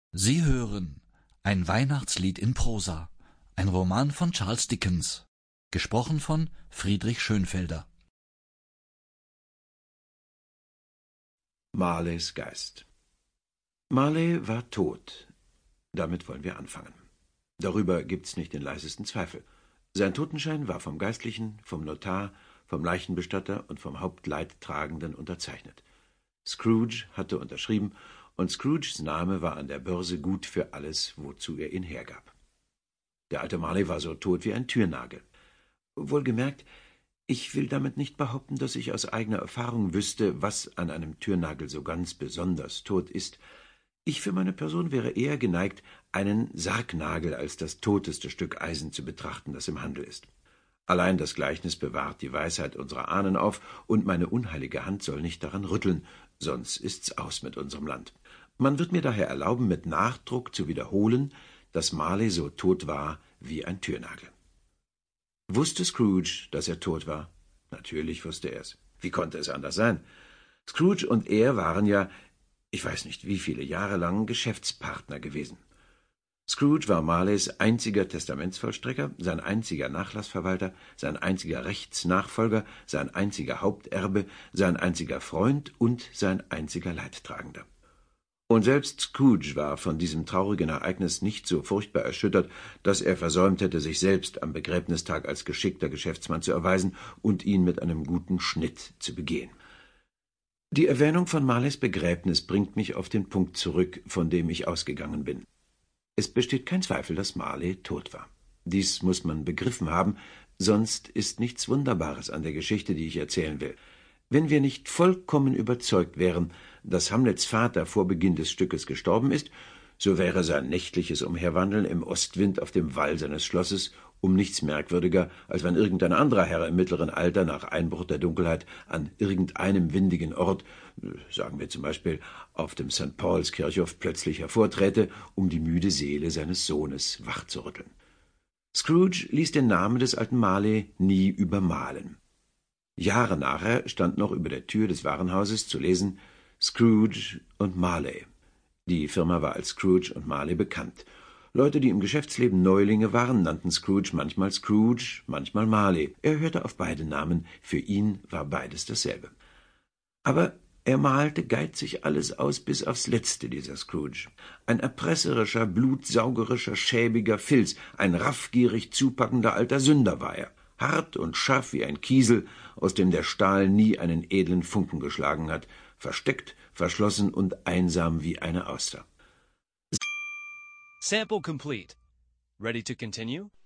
Sie hören ein Weihnachtslied in Prosa, ein Roman von Charles Dickens, gesprochen von Friedrich Schönfelder. Marleys Geist. Marley war tot. Damit wollen wir anfangen. Darüber gibt's nicht den leisesten Zweifel. Sein Totenschein war vom Geistlichen, vom Notar, vom Leichenbestatter und vom Hauptleidtragenden unterzeichnet. Scrooge hatte unterschrieben, und Scrooges Name war an der Börse gut für alles, wozu er ihn hergab. Der alte Marley war so tot wie ein Türnagel. Wohlgemerkt, ich will damit nicht behaupten, dass ich aus eigener Erfahrung wüsste, was an einem Türnagel so ganz besonders tot ist. Ich für meine Person wäre eher geneigt, einen Sargnagel als das toteste Stück Eisen zu betrachten, das im Handel ist. Allein das Gleichnis bewahrt die Weisheit unserer Ahnen auf, und meine unheilige Hand soll nicht daran rütteln, sonst ist's aus mit unserem Land. Man wird mir daher erlauben, mit Nachdruck zu wiederholen, dass Marley so tot war wie ein Türnagel. Wusste Scrooge, dass er tot war? Natürlich wusste er es. Wie konnte es anders sein? Scrooge und er waren ja, ich weiß nicht wie viele Jahre lang, Geschäftspartner gewesen. Scrooge war Marleys einziger Testamentsvollstrecker, sein einziger Nachlassverwalter, sein einziger Rechtsnachfolger, sein einziger Haupterbe, sein einziger Freund und sein einziger Leidtragender. Und selbst Scrooge war von diesem traurigen Ereignis nicht so furchtbar erschüttert, dass er versäumt hätte, sich selbst am Begräbnistag als geschickter Geschäftsmann zu erweisen und ihn mit einem guten Schnitt zu begehen. Die Erwähnung von Marleys Begräbnis bringt mich auf den Punkt zurück, von dem ich ausgegangen bin. Es besteht kein Zweifel, dass Marley tot war. Dies muss man begriffen haben, sonst ist nichts Wunderbares an der Geschichte, die ich erzählen will. Wenn wir nicht vollkommen überzeugt wären, dass Hamlets Vater vor Beginn des Stückes gestorben ist, so wäre sein nächtliches Umherwandeln im Ostwind auf dem Wall seines Schlosses um nichts merkwürdiger, als wenn irgendein anderer Herr im mittleren Alter nach Einbruch der Dunkelheit an irgendeinem windigen Ort, sagen wir zum Beispiel auf dem St. Paul's Kirchhof, plötzlich hervorträte, um die müde Seele seines Sohnes wachzurütteln. Scrooge ließ den Namen des alten Marley nie übermalen. Jahre nachher stand noch über der Tür des Warenhauses zu lesen: Scrooge und Marley. Die Firma war als Scrooge und Marley bekannt. Leute, die im Geschäftsleben Neulinge waren, nannten Scrooge manchmal, manchmal Marley. Er hörte auf beide Namen, für ihn war beides dasselbe. Aber er malte geizig alles aus bis aufs Letzte, dieser Scrooge. Ein erpresserischer, blutsaugerischer, schäbiger Filz, ein raffgierig zupackender alter Sünder war er. Hart und scharf wie ein Kiesel, aus dem der Stahl nie einen edlen Funken geschlagen hat, versteckt, verschlossen und einsam wie eine Auster. Sample complete. Ready to continue?